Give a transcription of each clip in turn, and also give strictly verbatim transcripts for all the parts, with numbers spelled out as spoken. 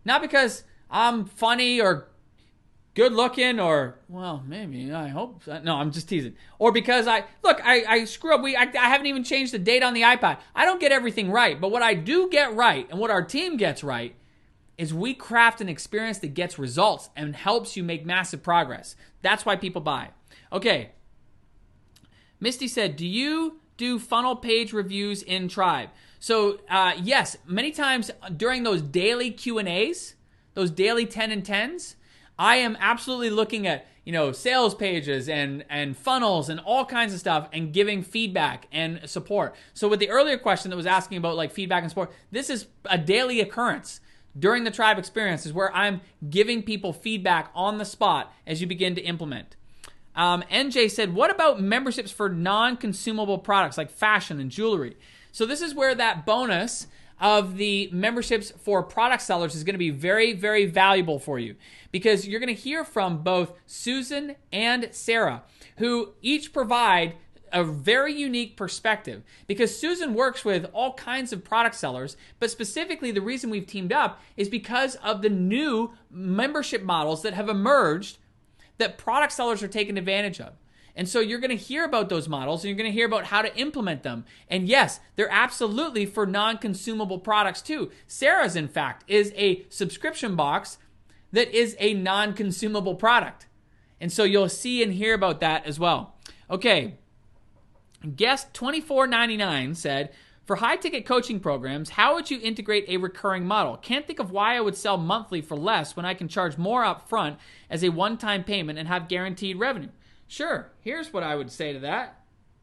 Not because I'm funny or good looking or, well, maybe, I hope so. No, I'm just teasing. Or because I, look, I, I screw up. We, I, I haven't even changed the date on the iPad. I don't get everything right. But what I do get right and what our team gets right is we craft an experience that gets results and helps you make massive progress. That's why people buy. Okay. Misty said, do you do funnel page reviews in Tribe? So, uh, yes, many times during those daily Q and A's, those daily ten and tens, I am absolutely looking at, you know, sales pages and, and funnels and all kinds of stuff and giving feedback and support. So with the earlier question that was asking about like feedback and support, this is a daily occurrence during the Tribe experience is where I'm giving people feedback on the spot as you begin to implement. Um, N J said, what about memberships for non-consumable products like fashion and jewelry? So this is where that bonus of the memberships for product sellers is going to be very, very valuable for you because you're going to hear from both Susan and Sarah, who each provide a very unique perspective because Susan works with all kinds of product sellers, but specifically the reason we've teamed up is because of the new membership models that have emerged that product sellers are taking advantage of. And so you're going to hear about those models and you're going to hear about how to implement them. And yes, they're absolutely for non-consumable products too. Sarah's, in fact, is a subscription box that is a non-consumable product. And so you'll see and hear about that as well. Okay. Guest twenty-four ninety-nine said, for high-ticket coaching programs, how would you integrate a recurring model? Can't think of why I would sell monthly for less when I can charge more up front as a one-time payment and have guaranteed revenue. Sure, here's what I would say to that.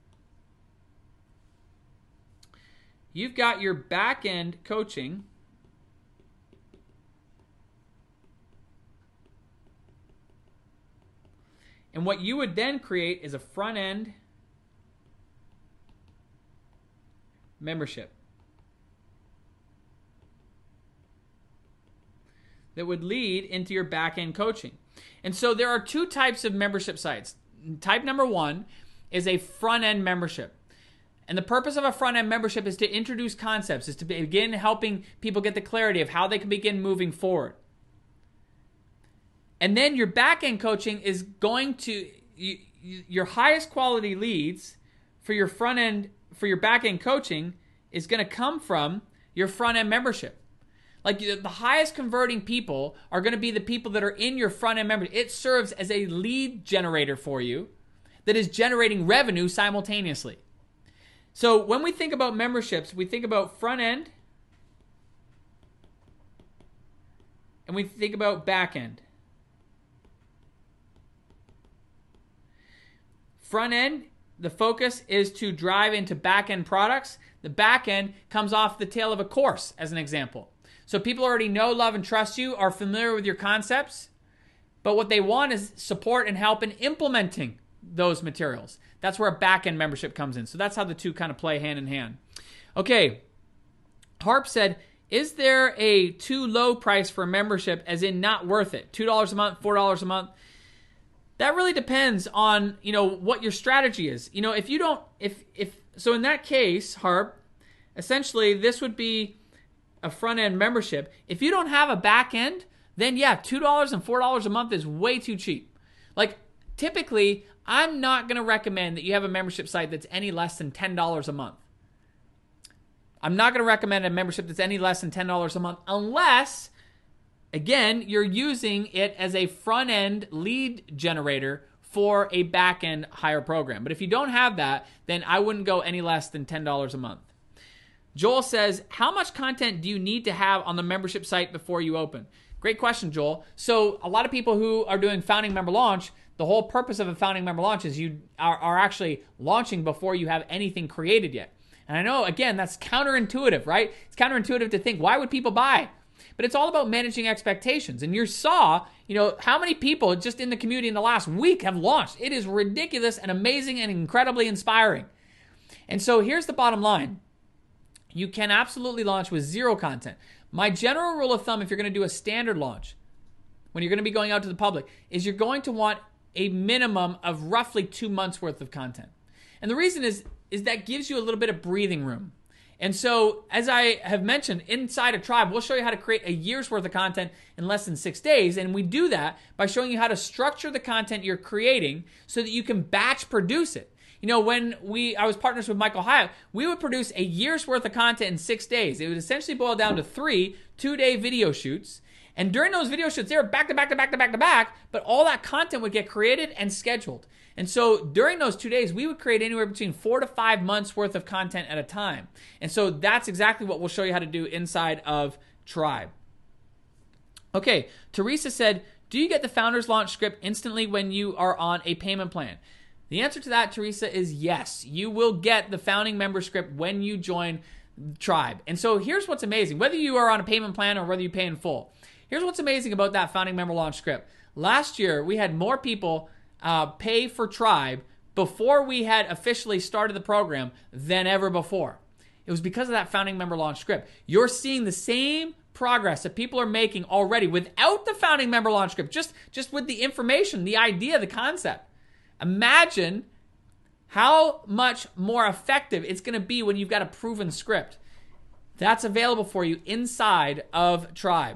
You've got your back-end coaching. And what you would then create is a front-end membership that would lead into your back-end coaching. And so there are two types of membership sites. Type number one is a front-end membership. And the purpose of a front-end membership is to introduce concepts, is to begin helping people get the clarity of how they can begin moving forward. And then your back-end coaching is going to, you, your highest quality leads for your front-end, for your back-end coaching is going to come from your front-end membership. Like the highest converting people are going to be the people that are in your front-end membership. It serves as a lead generator for you that is generating revenue simultaneously. So when we think about memberships, we think about front-end and we think about back-end. Front-end, the focus is to drive into back-end products. The back-end comes off the tail of a course, as an example. So people already know, love, and trust you, are familiar with your concepts, but what they want is support and help in implementing those materials. That's where a back-end membership comes in. So that's how the two kind of play hand in hand. Okay, Harp said, is there a too low price for a membership, as in not worth it? two dollars a month, four dollars a month? That really depends on, you know, what your strategy is. You know, if you don't, if, if, so in that case, Harp, essentially this would be a front-end membership. If you don't have a back end, then yeah, two dollars and four dollars a month is way too cheap. Like typically, I'm not going to recommend that you have a membership site that's any less than ten dollars a month. I'm not going to recommend a membership that's any less than ten dollars a month unless, again, you're using it as a front-end lead generator for a back-end higher program. But if you don't have that, then I wouldn't go any less than ten dollars a month. Joel says, how much content do you need to have on the membership site before you open? Great question, Joel. So a lot of people who are doing founding member launch, the whole purpose of a founding member launch is you are, are actually launching before you have anything created yet. And I know, again, that's counterintuitive, right? It's counterintuitive to think, why would people buy? But it's all about managing expectations. And you saw, you know, how many people just in the community in the last week have launched. It is ridiculous and amazing and incredibly inspiring. And so here's the bottom line. You can absolutely launch with zero content. My general rule of thumb, if you're going to do a standard launch, when you're going to be going out to the public, is you're going to want a minimum of roughly two months worth of content. And the reason is, is that gives you a little bit of breathing room. And so, as I have mentioned, inside a Tribe, we'll show you how to create a year's worth of content in less than six days. And we do that by showing you how to structure the content you're creating so that you can batch produce it. You know, when we I was partners with Michael Hyatt, we would produce a year's worth of content in six days. It would essentially boil down to three two-day video shoots. And during those video shoots, they were back to back to back to back to back, but all that content would get created and scheduled. And so during those two days, we would create anywhere between four to five months worth of content at a time. And so that's exactly what we'll show you how to do inside of Tribe. Okay, Teresa said, do you get the Founders Launch script instantly when you are on a payment plan? The answer to that, Teresa, is yes. You will get the founding member script when you join Tribe. And so here's what's amazing. Whether you are on a payment plan or whether you pay in full, here's what's amazing about that founding member launch script. Last year, we had more people uh, pay for Tribe before we had officially started the program than ever before. It was because of that founding member launch script. You're seeing the same progress that people are making already without the founding member launch script, just, just with the information, the idea, the concept. Imagine how much more effective it's going to be when you've got a proven script. That's available for you inside of Tribe.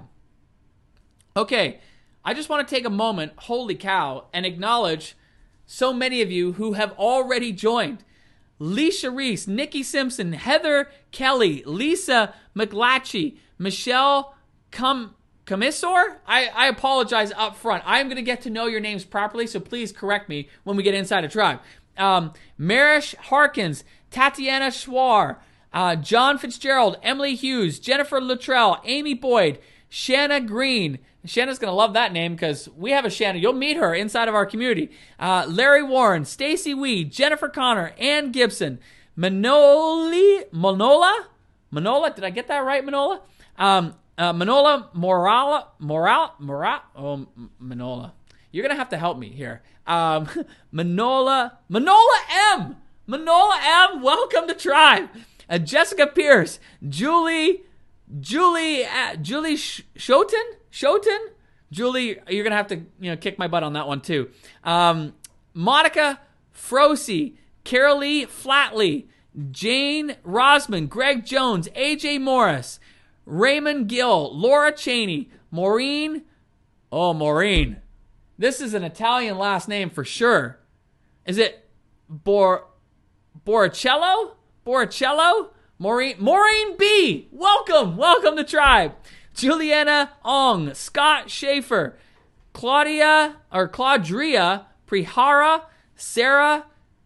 Okay, I just want to take a moment, holy cow, and acknowledge so many of you who have already joined. Leisha Reese, Nikki Simpson, Heather Kelly, Lisa McLatchy, Michelle Cum Commissor? I, I apologize up front. I'm going to get to know your names properly, so please correct me when we get inside a Tribe. Um, Marish Harkins, Tatiana Schwar, uh, John Fitzgerald, Emily Hughes, Jennifer Luttrell, Amy Boyd, Shanna Green. Shanna's going to love that name because we have a Shanna. You'll meet her inside of our community. Uh, Larry Warren, Stacy Weed, Jennifer Connor, Ann Gibson, Manoli, Manola? Manola? Did I get that right, Manola? Um, uh, Manola Morala, Moral, Moral, oh, Manola. You're going to have to help me here. Um, Manola, Manola M. Manola M, welcome to Tribe. Uh, Jessica Pierce, Julie, Julie, uh, Julie Sh- Shoten? Shoten? Julie, you're going to have to, you know, kick my butt on that one too. Um, Monica Froese, Carolee Flatley, Jane Rosman, Greg Jones, A J Morris, Raymond Gill, Laura Cheney, Maureen. Oh, Maureen. This is an Italian last name for sure. Is it Bor Boricello? Boricello? Maureen Maureen B. Welcome. Welcome to Tribe. Juliana Ong, Scott Schaefer, Claudia or Claudria Prihara, Sarah,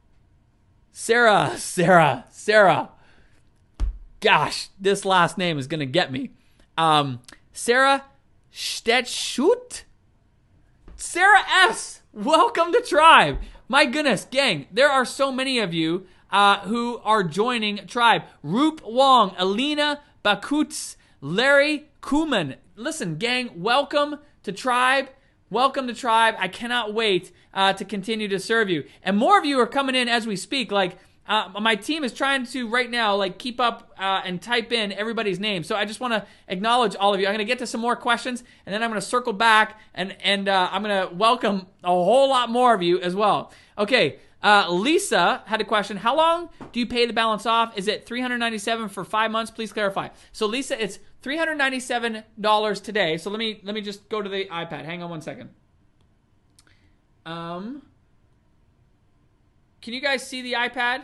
Sarah, Sarah, Sarah. Gosh, this last name is going to get me. Um, Sarah Stetschut? Sarah S. Welcome to Tribe. My goodness, gang, there are so many of you uh, who are joining Tribe. Roop Wong, Alina Bakutz, Larry Kuman. Listen, gang, welcome to Tribe. Welcome to Tribe. I cannot wait uh, to continue to serve you. And more of you are coming in as we speak. Like, uh, my team is trying to right now, like, keep up uh, and type in everybody's name. So I just want to acknowledge all of you. I'm going to get to some more questions, and then I'm going to circle back, and, and uh, I'm going to welcome a whole lot more of you as well. Okay, uh, Lisa had a question. How long do you pay the balance off? Is it three hundred ninety-seven dollars for five months? Please clarify. So, Lisa, it's three hundred ninety-seven dollars today. So let me let me just go to the iPad. Hang on one second. Um, can you guys see the iPad?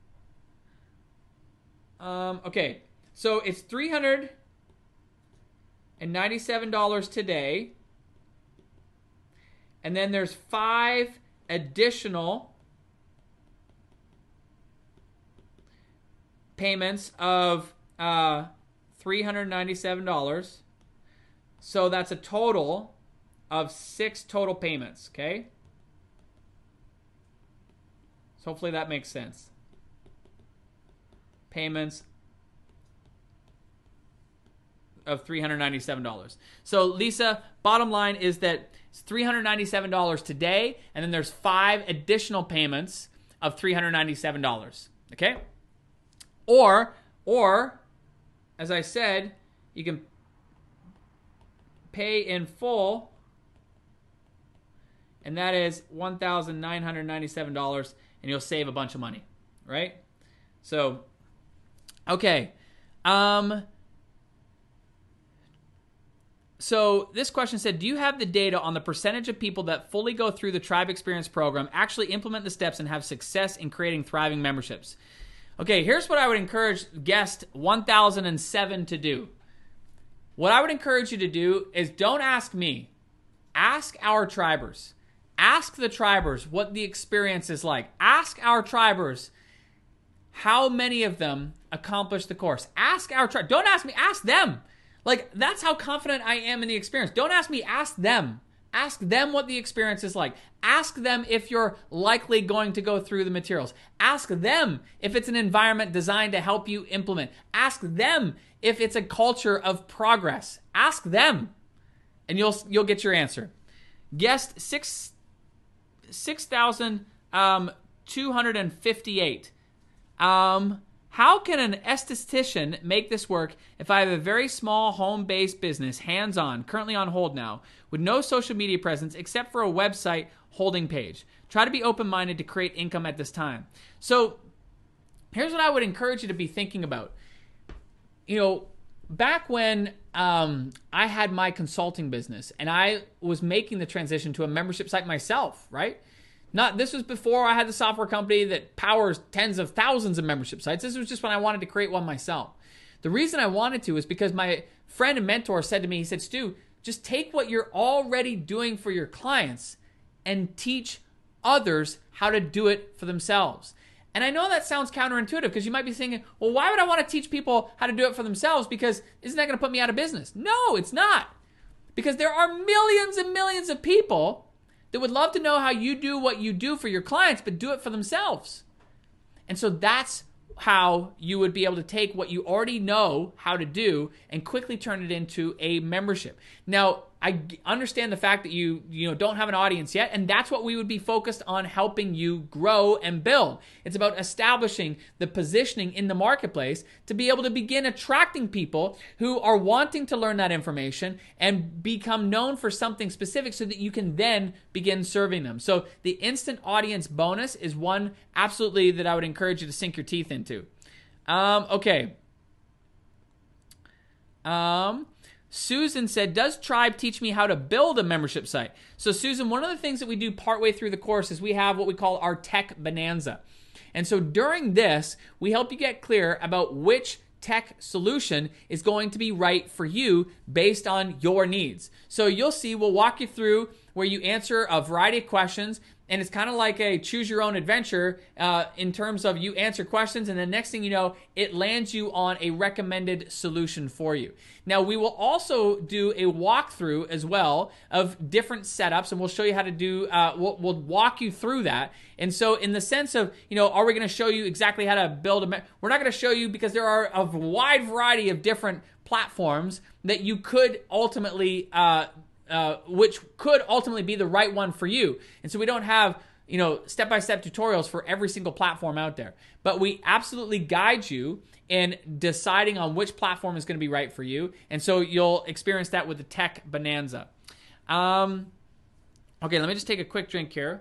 Um, okay, so it's three hundred ninety-seven dollars today, and then there's five additional payments of uh, three hundred ninety-seven dollars. So that's a total of six total payments, okay? So hopefully that makes sense. Payments of three hundred ninety-seven dollars. So Lisa, bottom line is that it's three hundred ninety-seven dollars today, and then there's five additional payments of three hundred ninety-seven dollars, okay? Or, or, as I said, you can pay in full, and that is one thousand nine hundred ninety-seven dollars, and you'll save a bunch of money, right? So, okay, Um, so this question said, do you have the data on the percentage of people that fully go through the Tribe Experience program, actually implement the steps, and have success in creating thriving memberships? Okay, here's what I would encourage guest one thousand seven to do. What I would encourage you to do is don't ask me. Ask our tribers. Ask the tribers what the experience is like. Ask our tribers how many of them accomplish the course. Ask our tribe. Don't ask me. Ask them. Like, that's how confident I am in the experience. Don't ask me. Ask them. Ask them what the experience is like. Ask them if you're likely going to go through the materials. Ask them if it's an environment designed to help you implement. Ask them if it's a culture of progress. Ask them, and you'll you'll get your answer. Guest six six thousand um, two hundred fifty-eight. Um, how can an esthetician make this work if I have a very small home-based business, hands-on, currently on hold now, with no social media presence except for a website holding page? Try to be open-minded to create income at this time. So here's what I would encourage you to be thinking about. You know, back when um, I had my consulting business and I was making the transition to a membership site myself, right? Not this was before I had the software company that powers tens of thousands of membership sites. This was just when I wanted to create one myself. The reason I wanted to is because my friend and mentor said to me, he said, Stu, just take what you're already doing for your clients and teach others how to do it for themselves. And I know that sounds counterintuitive because you might be thinking, well, why would I want to teach people how to do it for themselves? Because isn't that going to put me out of business? No, it's not. Because there are millions and millions of people that would love to know how you do what you do for your clients, but do it for themselves. And so that's how you would be able to take what you already know how to do and quickly turn it into a membership. Now, I understand the fact that you, you know, don't have an audience yet, and that's what we would be focused on helping you grow and build. It's about establishing the positioning in the marketplace to be able to begin attracting people who are wanting to learn that information and become known for something specific so that you can then begin serving them. So the instant audience bonus is one absolutely that I would encourage you to sink your teeth into. Um, okay. Um... Susan said, does Tribe teach me how to build a membership site? So Susan, one of the things that we do partway through the course is we have what we call our tech bonanza. And so during this, we help you get clear about which tech solution is going to be right for you based on your needs. So you'll see, we'll walk you through where you answer a variety of questions, and it's kind of like a choose your own adventure uh, in terms of you answer questions, and the next thing you know, it lands you on a recommended solution for you. Now, we will also do a walkthrough as well of different setups, and we'll show you how to do, uh, we'll, we'll walk you through that. And so in the sense of, you know, are we going to show you exactly how to build a, me- we're not going to show you because there are a wide variety of different platforms that you could ultimately uh, Uh, which could ultimately be the right one for you. And so we don't have, you know, step-by-step tutorials for every single platform out there. But we absolutely guide you in deciding on which platform is going to be right for you. And so you'll experience that with the Tech Bonanza. Um, okay, let me just take a quick drink here.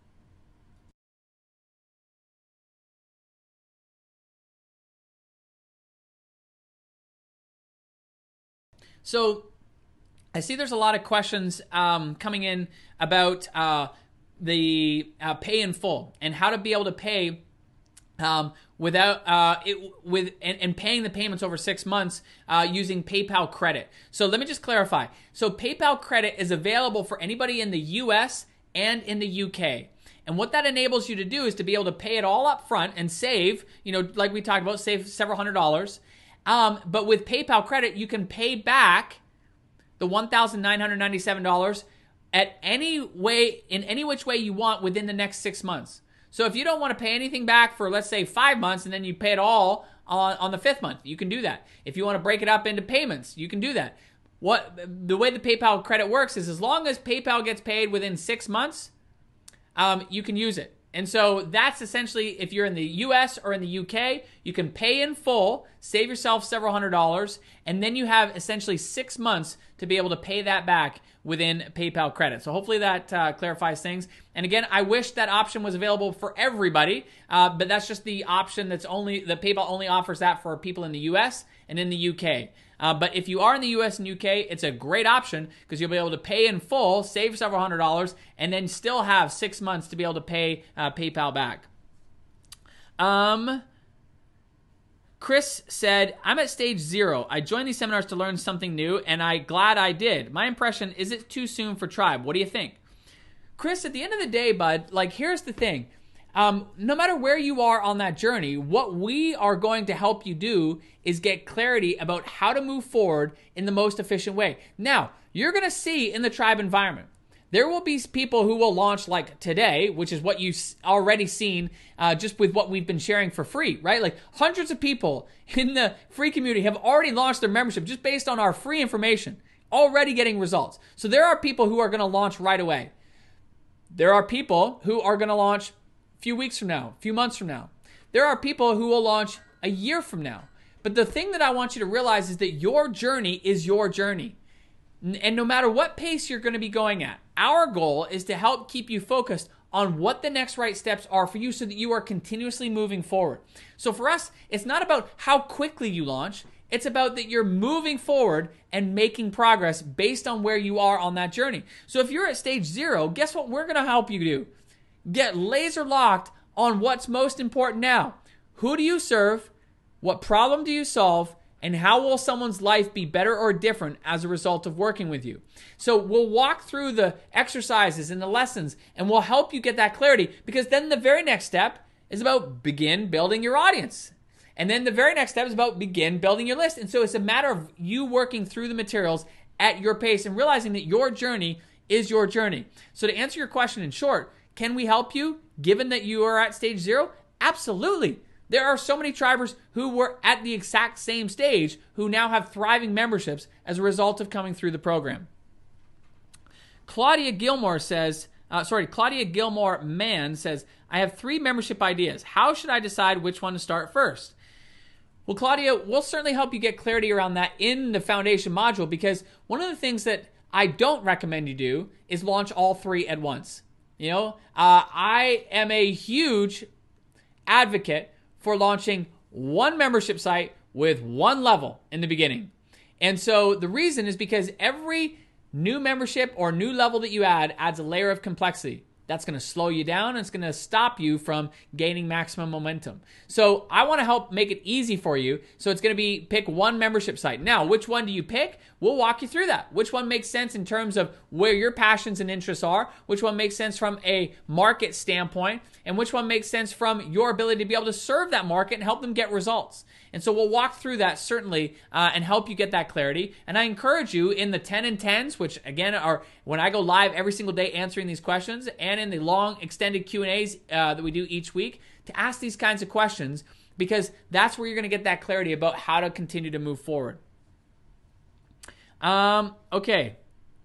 So I see there's a lot of questions um, coming in about uh, the uh, pay in full and how to be able to pay um, without uh, it with and, and paying the payments over six months uh, using PayPal credit. So let me just clarify. So PayPal credit is available for anybody in the U S and in the U K. And what that enables you to do is to be able to pay it all up front and save, you know, like we talked about, save several hundred dollars. Um, but with PayPal credit, you can pay back the one thousand nine hundred ninety-seven dollars at any way, in any which way you want within the next six months. So if you don't want to pay anything back for, let's say, five months and then you pay it all on, on the fifth month, you can do that. If you want to break it up into payments, you can do that. What the way the PayPal credit works is as long as PayPal gets paid within six months, um, you can use it. And so that's essentially, if you're in the U S or in the U K, you can pay in full, save yourself several hundred dollars, and then you have essentially six months to be able to pay that back within PayPal credit. So hopefully that uh, clarifies things. And again, I wish that option was available for everybody, uh, but that's just the option that's only, that PayPal only offers that for people in the U S and in the U K. Uh, but if you are in the U S and U K, it's a great option because you'll be able to pay in full, save several hundred dollars, and then still have six months to be able to pay uh, PayPal back. Um, Chris said, I'm at stage zero. I joined these seminars to learn something new, and I'm glad I did. My impression, is it too soon for Tribe? What do you think? Chris, at the end of the day, bud, like, here's the thing. Um, no matter where you are on that journey, what we are going to help you do is get clarity about how to move forward in the most efficient way. Now, you're going to see in the Tribe environment, there will be people who will launch like today, which is what you've already seen uh, just with what we've been sharing for free, right? Like hundreds of people in the free community have already launched their membership just based on our free information, already getting results. So there are people who are going to launch right away. There are people who are going to launch a few weeks from now, a few months from now. There are people who will launch a year from now. But the thing that I want you to realize is that your journey is your journey. And no matter what pace you're going to be going at, our goal is to help keep you focused on what the next right steps are for you so that you are continuously moving forward. So for us, it's not about how quickly you launch. It's about that you're moving forward and making progress based on where you are on that journey. So if you're at stage zero, guess what we're going to help you do? Get laser locked on what's most important now. Who do you serve? What problem do you solve? And how will someone's life be better or different as a result of working with you? So we'll walk through the exercises and the lessons, and we'll help you get that clarity, because then the very next step is about begin building your audience. And then the very next step is about begin building your list. And so it's a matter of you working through the materials at your pace and realizing that your journey is your journey. So to answer your question in short, can we help you given that you are at stage zero? Absolutely. There are so many Tribers who were at the exact same stage who now have thriving memberships as a result of coming through the program. Claudia Gilmore says, uh, sorry, Claudia Gilmore Mann says, I have three membership ideas. How should I decide which one to start first? Well, Claudia, we'll certainly help you get clarity around that in the foundation module, because one of the things that I don't recommend you do is launch all three at once. You know, uh, I am a huge advocate for launching one membership site with one level in the beginning. And so the reason is because every new membership or new level that you add adds a layer of complexity. That's going to slow you down, and it's going to stop you from gaining maximum momentum. So I want to help make it easy for you. So it's going to be pick one membership site. Now, which one do you pick? We'll walk you through that. Which one makes sense in terms of where your passions and interests are? Which one makes sense from a market standpoint? And which one makes sense from your ability to be able to serve that market and help them get results? And so we'll walk through that certainly uh, and help you get that clarity. And I encourage you in the ten and tens, which again are when I go live every single day answering these questions, and in the long extended Q and A's uh, that we do each week, to ask these kinds of questions, because that's where you're going to get that clarity about how to continue to move forward. Um, okay.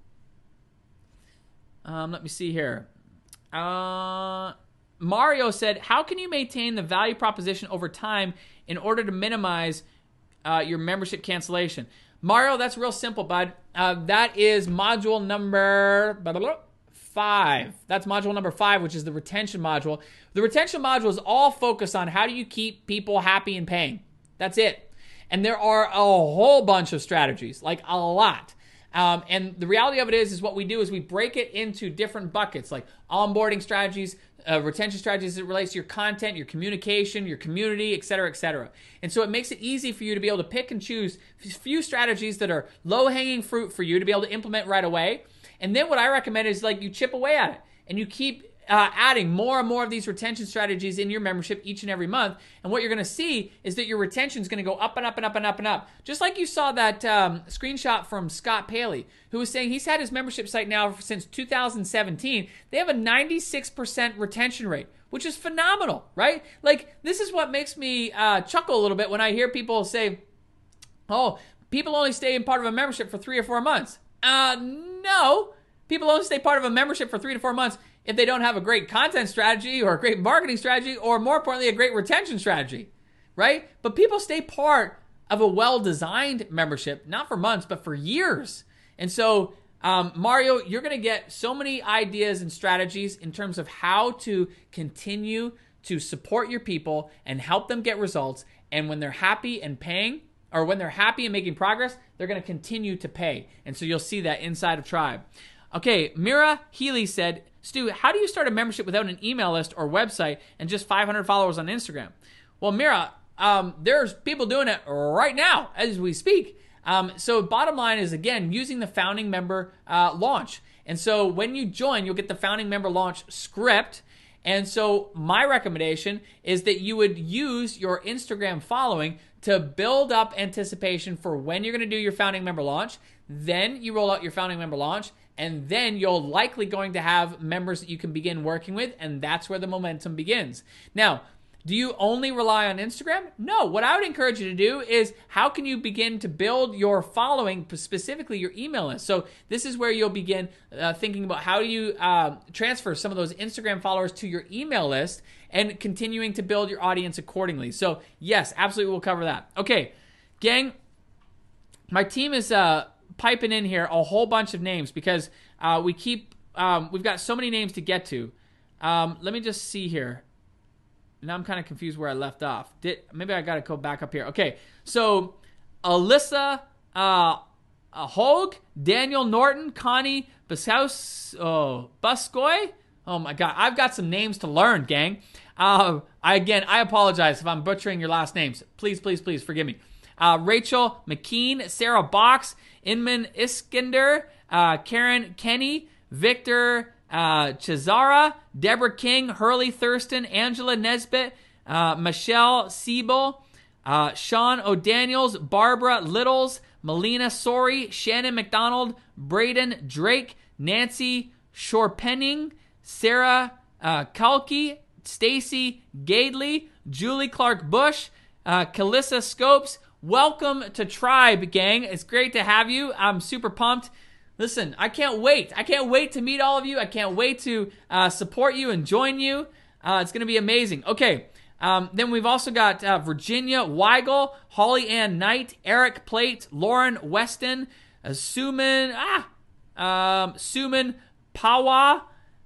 Um, let me see here. Uh, Mario said, how can you maintain the value proposition over time in order to minimize uh, your membership cancellation? Mario, that's real simple, bud. Uh, that is module number blah, blah, blah, five. That's module number five, which is the retention module. The retention module is all focused on how do you keep people happy and paying. That's it. And there are a whole bunch of strategies, like a lot. Um, and the reality of it is, is what we do is we break it into different buckets, like onboarding strategies, uh, retention strategies that relates to your content, your communication, your community, et cetera, et cetera. And so it makes it easy for you to be able to pick and choose a few strategies that are low-hanging fruit for you to be able to implement right away. And then what I recommend is like you chip away at it and you keep Uh, adding more and more of these retention strategies in your membership each and every month. And what you're going to see is that your retention is going to go up and up and up and up and up. Just like you saw that um, screenshot from Scott Paley, who was saying he's had his membership site now since two thousand seventeen. They have a ninety-six percent retention rate, which is phenomenal, right? Like, this is what makes me uh, chuckle a little bit when I hear people say, oh, people only stay in part of a membership for three or four months. Uh, no, people only stay part of a membership for three to four months if they don't have a great content strategy or a great marketing strategy, or more importantly, a great retention strategy, right? But people stay part of a well-designed membership, not for months, but for years. And so, um, Mario, you're going to get so many ideas and strategies in terms of how to continue to support your people and help them get results. And when they're happy and paying, or when they're happy and making progress, they're going to continue to pay. And so you'll see that inside of Tribe. Okay, Mira Healy said, Stu, how do you start a membership without an email list or website and just five hundred followers on Instagram? Well, Mira, um, there's people doing it right now as we speak. Um, so bottom line is, again, using the founding member uh, launch. And so when you join, you'll get the founding member launch script. And so my recommendation is that you would use your Instagram following to build up anticipation for when you're going to do your founding member launch. Then you roll out your founding member launch, and then you're likely going to have members that you can begin working with, and that's where the momentum begins. Now, do you only rely on Instagram? No. What I would encourage you to do is, how can you begin to build your following, specifically your email list? So this is where you'll begin uh, thinking about how do you uh, transfer some of those Instagram followers to your email list and continuing to build your audience accordingly. So yes, absolutely, we'll cover that. Okay, gang, my team is uh, piping in here a whole bunch of names because uh, we keep, um, we've got so many names to get to. Um, let me just see here. Now I'm kind of confused where I left off. Did maybe I got to go back up here. Okay, so Alyssa uh, uh, Hogue, Daniel Norton, Connie Bushouse, oh, Buscoy. Oh my God, I've got some names to learn, gang. Uh, I, again, I apologize if I'm butchering your last names. Please, please, please forgive me. Uh, Rachel McKean, Sarah Box, Inman Iskender, uh, Karen Kenny, Victor Uh, Chazara, Deborah King, Hurley Thurston, Angela Nesbitt, uh, Michelle Siebel, uh, Sean O'Daniels, Barbara Littles, Melina Sori, Shannon McDonald, Braden Drake, Nancy Shorpenning, Sarah uh, Kalki, Stacy Gadley, Julie Clark Bush, uh, Calissa Scopes. Welcome to Tribe, gang. It's great to have you. I'm super pumped. Listen, I can't wait. I can't wait to meet all of you. I can't wait to uh, support you and join you. Uh, it's going to be amazing. Okay, um, then we've also got uh, Virginia Weigel, Holly Ann Knight, Eric Plate, Lauren Weston, uh, Suman, ah, um, Suman Pawa,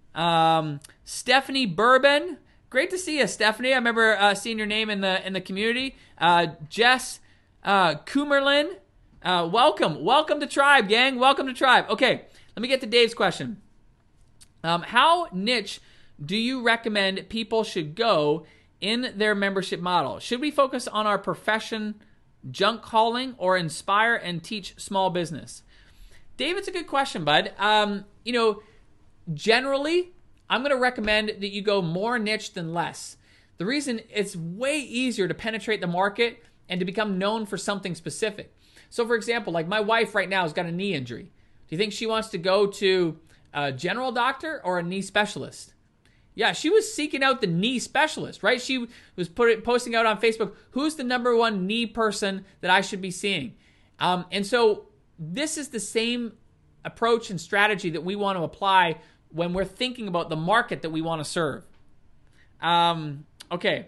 um, Stephanie Bourbon. Great to see you, Stephanie. I remember uh, seeing your name in the in the community. Uh, Jess uh, Coomerlin. Uh, welcome. Welcome to Tribe, gang. Welcome to Tribe. Okay, let me get to Dave's question. Um, how niche do you recommend people should go in their membership model? Should we focus on our profession, junk hauling, or inspire and teach small business? Dave, it's a good question, bud. Um, you know, generally, I'm going to recommend that you go more niche than less. The reason, it's way easier to penetrate the market and to become known for something specific. So, for example, like my wife right now has got a knee injury. Do you think she wants to go to a general doctor or a knee specialist? Yeah, she was seeking out the knee specialist, right? She was put it, posting out on Facebook, who's the number one knee person that I should be seeing? Um, and so this is the same approach and strategy that we want to apply when we're thinking about the market that we want to serve. Um, okay.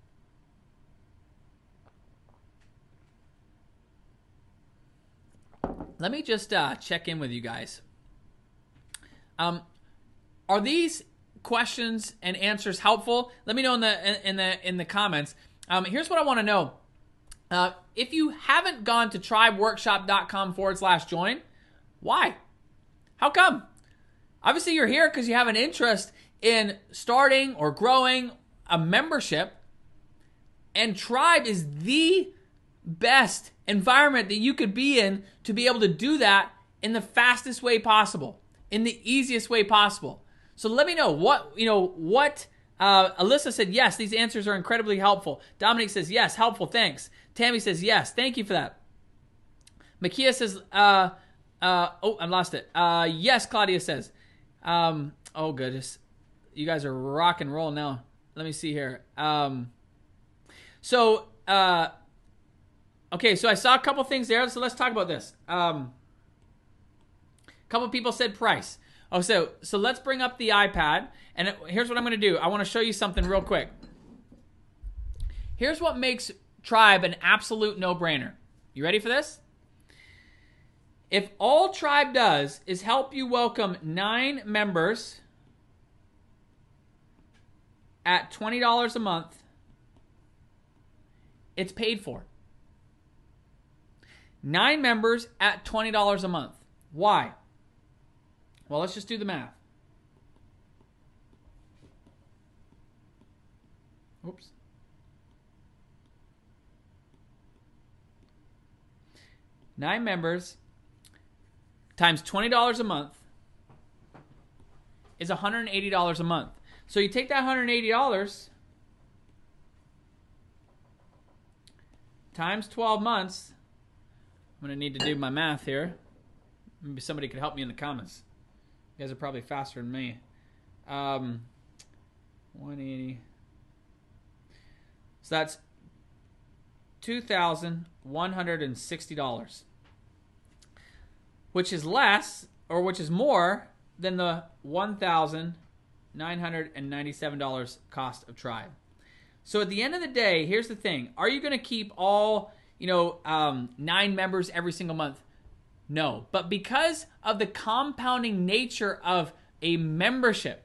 Let me just uh, check in with you guys. Um, are these questions and answers helpful? Let me know in the in, in the in the comments. Um, here's what I want to know. Uh, if you haven't gone to tribeworkshop.com forward slash join, why? How come? Obviously, you're here because you have an interest in starting or growing a membership, and Tribe is the best environment that you could be in to be able to do that in the fastest way possible, in the easiest way possible. So let me know what, you know, what, uh, Alyssa said, yes, these answers are incredibly helpful. Dominic says, yes, helpful, thanks. Tammy says, yes, thank you for that. Makia says, uh, uh, oh, I lost it. Uh, yes, Claudia says, um, oh goodness, you guys are rock and roll now. Let me see here. Um, so, uh, Okay, so I saw a couple things there, so let's talk about this. Um, a couple people said price. Oh, so so let's bring up the iPad, and here's what I'm going to do. I want to show you something real quick. Here's what makes Tribe an absolute no-brainer. You ready for this? If all Tribe does is help you welcome nine members at twenty dollars a month, it's paid for. Nine members at twenty dollars a month. Why? Well, let's just do the math. Oops. Nine members times twenty dollars a month is one hundred eighty dollars a month. So you take that one hundred eighty dollars times twelve months. I'm going to need to do my math here. Maybe somebody could help me in the comments. You guys are probably faster than me. Um, one hundred eighty. So that's two thousand one hundred sixty dollars. Which is less, or which is more, than the one thousand nine hundred ninety-seven dollars cost of Tribe. So at the end of the day, here's the thing. Are you going to keep all, you know, um, nine members every single month? No. But because of the compounding nature of a membership,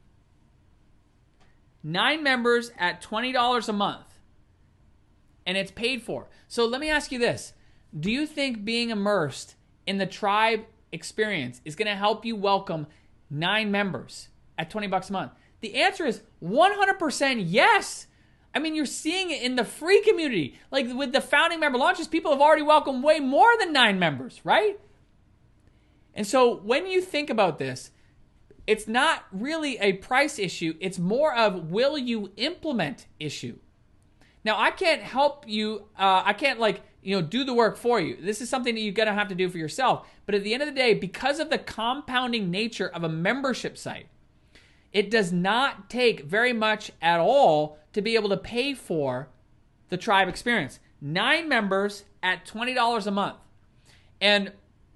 nine members at twenty dollars a month, and it's paid for. So let me ask you this. Do you think being immersed in the Tribe experience is going to help you welcome nine members at twenty bucks a month? The answer is one hundred percent yes. I mean, you're seeing it in the free community. Like with the founding member launches, people have already welcomed way more than nine members, right? And so when you think about this, it's not really a price issue. It's more of will you implement issue. Now, I can't help you. Uh, I can't like, you know, do the work for you. This is something that you're going to have to do for yourself. But at the end of the day, because of the compounding nature of a membership site, it does not take very much at all to be able to pay for the Tribe experience. Nine members at twenty dollars a month. And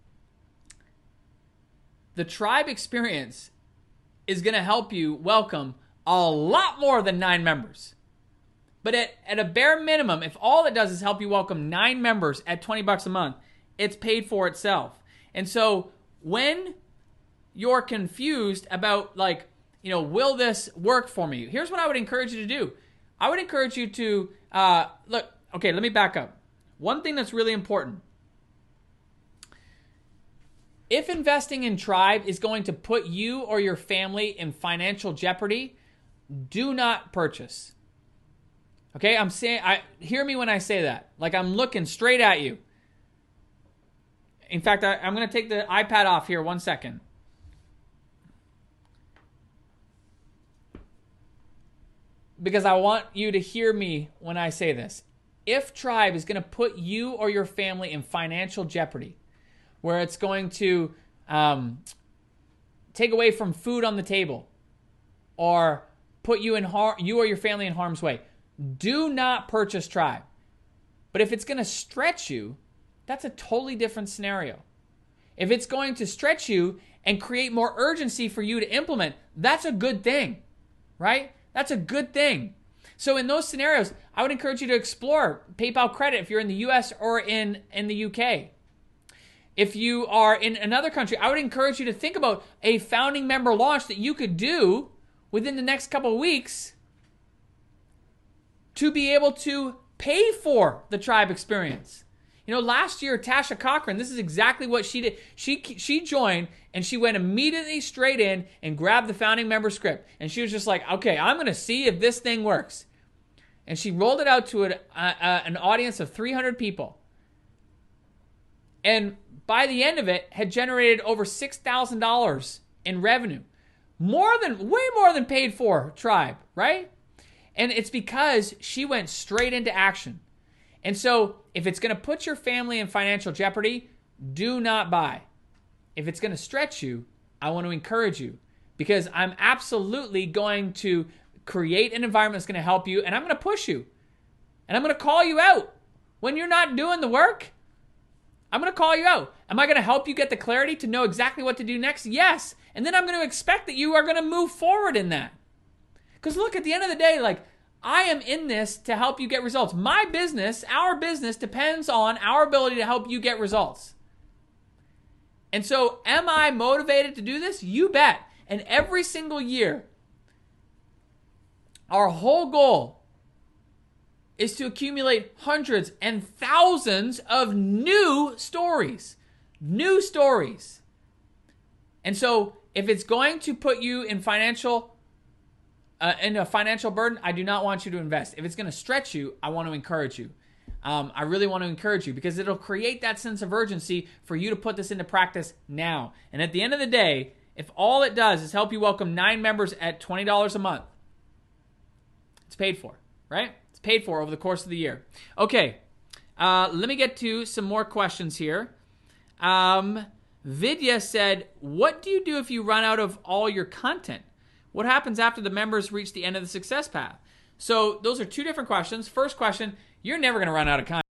the Tribe experience is going to help you welcome a lot more than nine members. But at, at a bare minimum, if all it does is help you welcome nine members at twenty bucks a month, it's paid for itself. And so when you're confused about like, you know, will this work for me? Here's what I would encourage you to do. I would encourage you to, uh, look, okay, let me back up. One thing that's really important. If investing in Tribe is going to put you or your family in financial jeopardy, do not purchase. Okay, I'm saying, I hear me when I say that. Like I'm looking straight at you. In fact, I, I'm going to take the iPad off here one second. Because I want you to hear me when I say this. If Tribe is going to put you or your family in financial jeopardy, where it's going to um, take away from food on the table, or put you in har- you or your family in harm's way, do not purchase Tribe. But if it's going to stretch you, that's a totally different scenario. If it's going to stretch you and create more urgency for you to implement, that's a good thing, right? That's a good thing. So in those scenarios, I would encourage you to explore PayPal credit if you're in the U S or in, in the U K. If you are in another country, I would encourage you to think about a founding member launch that you could do within the next couple of weeks to be able to pay for the Tribe experience. You know, last year, Tasha Cochran, this is exactly what she did. She she joined and she went immediately straight in and grabbed the founding member script. And she was just like, okay, I'm going to see if this thing works. And she rolled it out to an, uh, uh, an audience of three hundred people. And by the end of it, had generated over six thousand dollars in revenue. More than, way more than paid for Tribe, right? And it's because she went straight into action. And so if it's going to put your family in financial jeopardy, do not buy. If it's going to stretch you, I want to encourage you, because I'm absolutely going to create an environment that's going to help you, and I'm going to push you. And I'm going to call you out. When you're not doing the work, I'm going to call you out. Am I going to help you get the clarity to know exactly what to do next? Yes. And then I'm going to expect that you are going to move forward in that. Because look, at the end of the day, like, I am in this to help you get results. My business, our business, depends on our ability to help you get results. And so, am I motivated to do this? You bet. And every single year, our whole goal is to accumulate hundreds and thousands of new stories. New stories. And so if it's going to put you in financial uh, in a financial burden, I do not want you to invest. If it's going to stretch you, I want to encourage you. Um, I really want to encourage you because it'll create that sense of urgency for you to put this into practice now. And at the end of the day, if all it does is help you welcome nine members at twenty dollars a month, it's paid for, right? It's paid for over the course of the year. Okay, uh, let me get to some more questions here. Um, Vidya said, what do you do if you run out of all your content? What happens after the members reach the end of the success path? So those are two different questions. First question, you're never going to run out of content.